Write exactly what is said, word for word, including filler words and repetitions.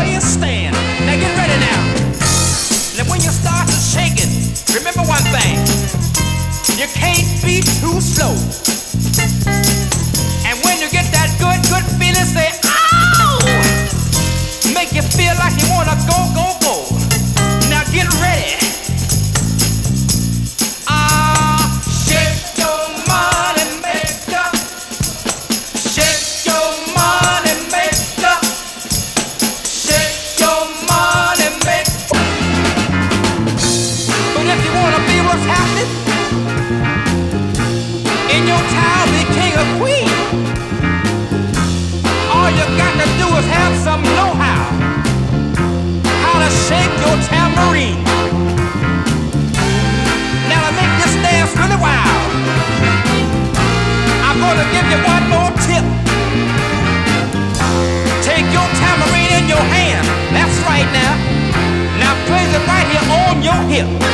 where you stand. Now get ready now. Now when you start to shake it, remember one thing. You can't be too slow. And when you get that good, good feeling, say, ow! Make you feel like you wanna go, go, go. Now get ready. Ah, shake your money maker. Shake your money maker. Shake your money maker. But if you wanna be what's happening in your town, be king or queen, all you got to do is have some know-how how to shake your tambourine. Now to make this dance really wild, I'm gonna give you one more tip. Take your tambourine in your hand. That's right now. Now place it right here on your hip.